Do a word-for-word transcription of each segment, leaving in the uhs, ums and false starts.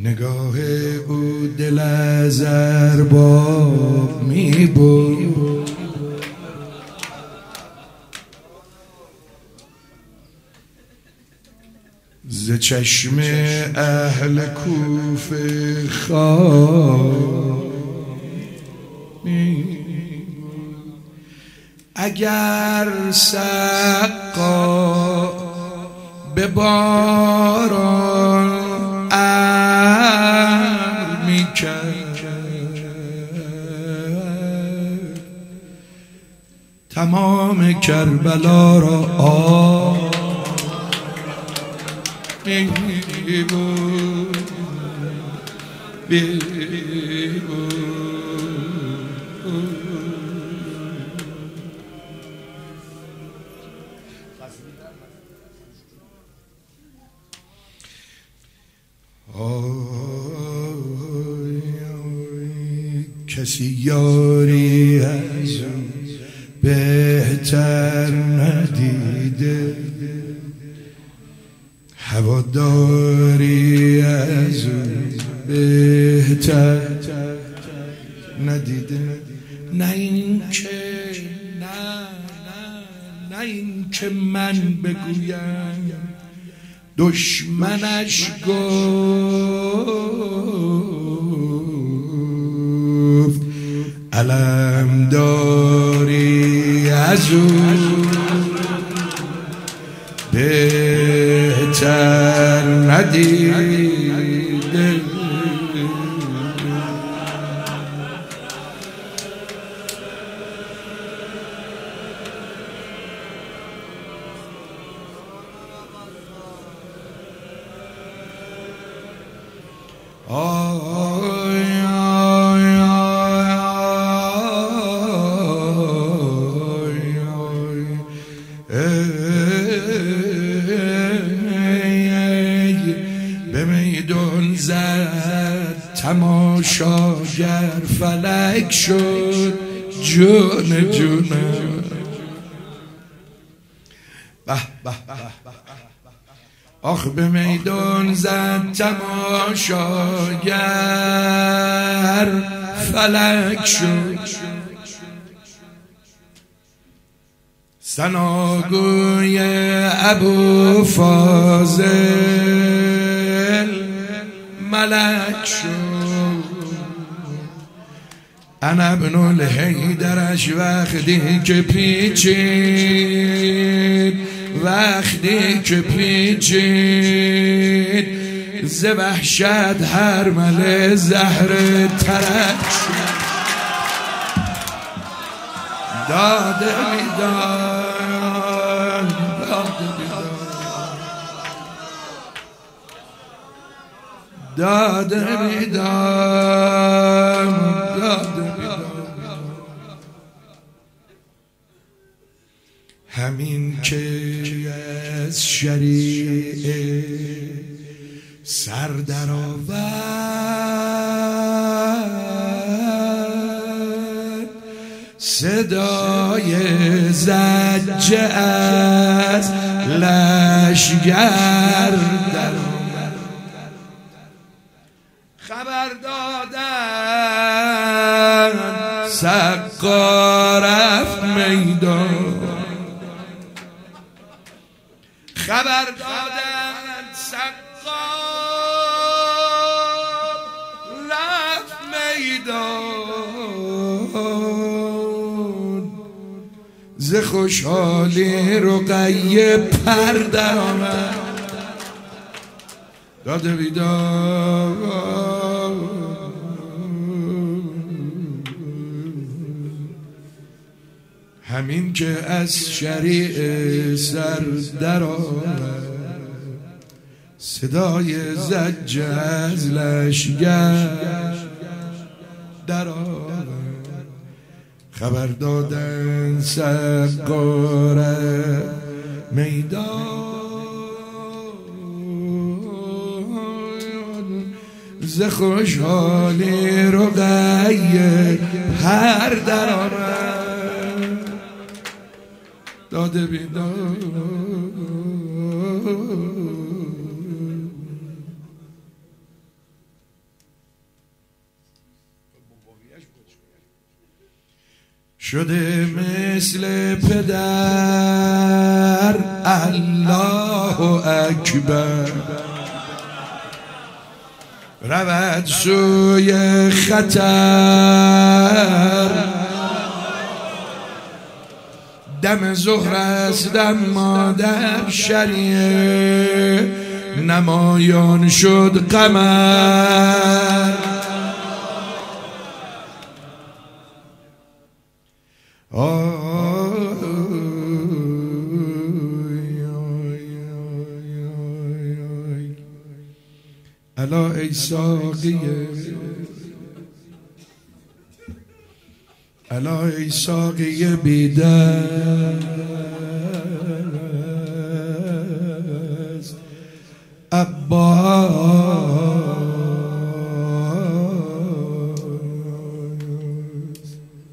نگاه او دل از ارباب می برد، ز چشم اهل کوفه خواب اگر سقا به باران امر میکرد، تمام کربلا را آب میبرد. کسی یاری از بهتر ندیده، هواداری از بهتر ندیده. نه این که نه نه نه این که من بگویم دشمنش گفت، علم داری از او بهتر ندیده. به میدون زد تماشاگر، فلک شد جون جونم. به به آخ به میدون زد تماشاگر، فلک شد ثناگوی ابو فاضل، ملک شد. انا ابن الحیدرش وقتی که پیچید، وقتی که پیچید ز وحشت هرمل زهر ترک شد. داده میدان داده میدان داده میدان داده میدان. همین که از شریعه سر در آورد، صدای زجه از لشگر در آمد. خبر دادن سقا رفت میدان، خبر دادن سقا رفت میدان. ز خوشحالی رقیه پر در آمد، داده بیدار. همین که از شریع سر در آمد، صدای زجه از لشگر در آمد. خبر دادن سقاره میدان، ز خوشحالی رقیه پر در آمد، داده بیدار. شده مثل پدر الله اکبر رود سوی خطر دم ظهر است دم مادر شریه نمایان شد قمر الا ای ساقیه الا ای ساقیه بیدست عباس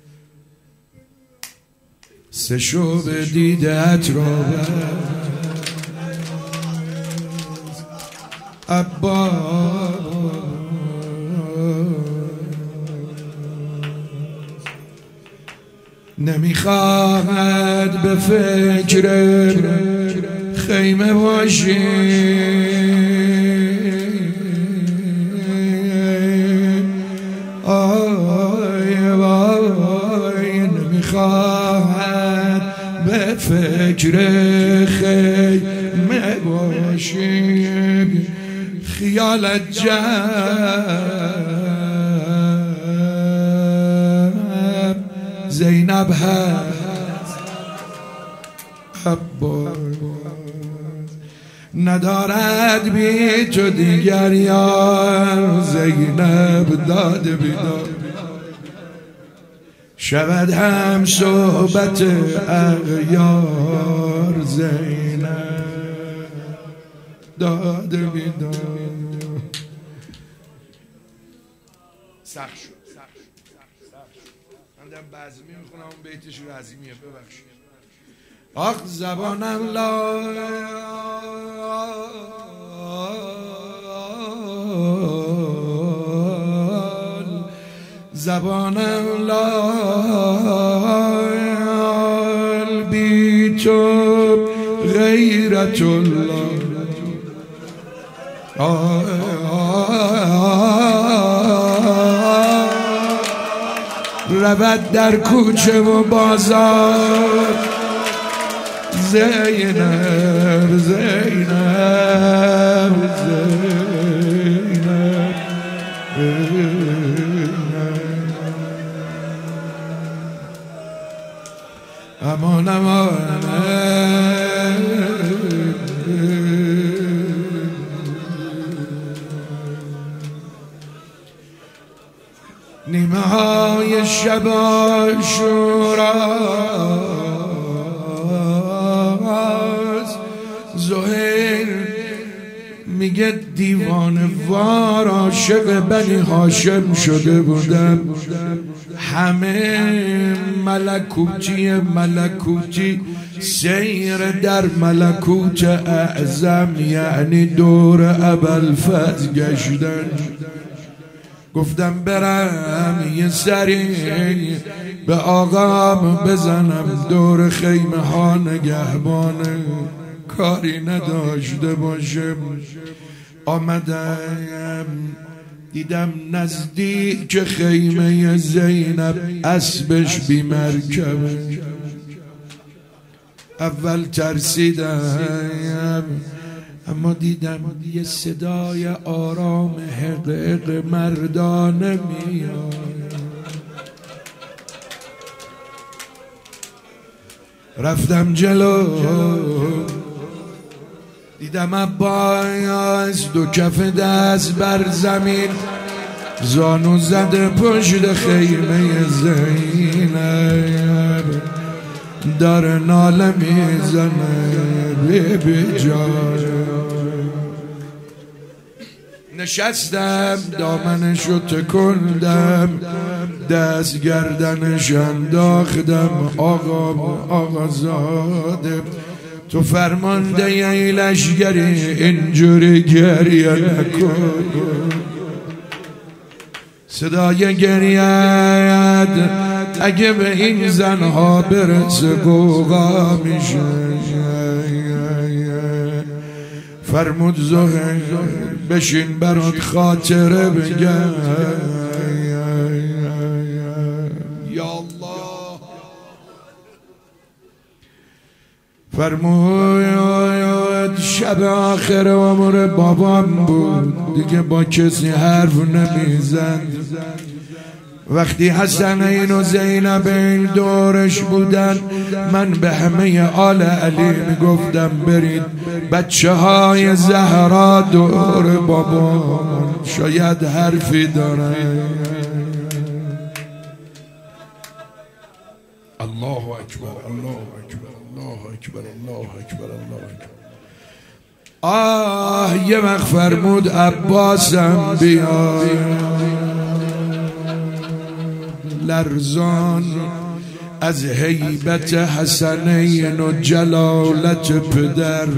سه شب دیدت را عباس نمیخواهد به فکر خیمه باشی آی وای نمیخواهد به فکر خیمه باشی خیالت جمع زینب هست عباس ندارد بی تو دیگر یار زینب داد بیدار شود هم صحبت اغیار زینب داد بیدار سخت شد من دارم بعضمی میخونم اون بیتش رزمیه ببخشید آخ زبانم لال زبانم لال بی تو غیرت الله رود در کوچه و بازار زینب زینب زینب امان امان نیمه های شب عاشوراست زهیر میگه دیوانه وار عاشق بنی هاشم شده بودم همه ملکوتی ملکوتی سیر در ملکوت اعظم یعنی دور ابوالفضل گشتن گفتم برم یه سری به آقام بزنم دور خیمه ها نگهبانه کاری نداشته باشم آمدم دیدم نزدیک خیمه زینب اسبش بی مرکبه اول ترسیدم اما دیدم یه صدای آرام حق حق مردانه میاد رفتم جلو دیدم عباس دو کف دست بر زمین زانو زده پشت خیمه زینب داره ناله میزنه بی بی جای نشستم دامنشو تکندم دست گردنش انداختم آقا آقا زاده تو فرمانده ی لشگری اینجوری گریه نکن صدای گریت اگه به این زنها برسه گوغا میشه. فرمود زهیر بشین برات خاطره بگم. یا الله فرمود شب آخر عمر بابام بود دیگه با کسی حرف نمیزد. وقتی حسنین و زینب این دورش بودن من به همه آل علی میگفتم برید بچه های زهرا دور بابا شاید حرفی داره. الله اکبر الله اکبر الله اکبر الله اکبر الله اکبر. آه یه وقت فرمود عباسم بیای لرزان از هیبت حسنین و جلالت پدر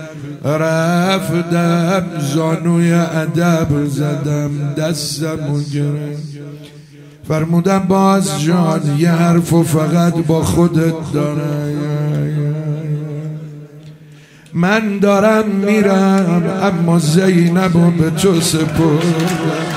رفتم زانوی ادب زدم دستم و گرفت. فرمودم باز جان یه حرف و فقط با خودت داره. من دارم میرم اما زینب و به تو سپردم.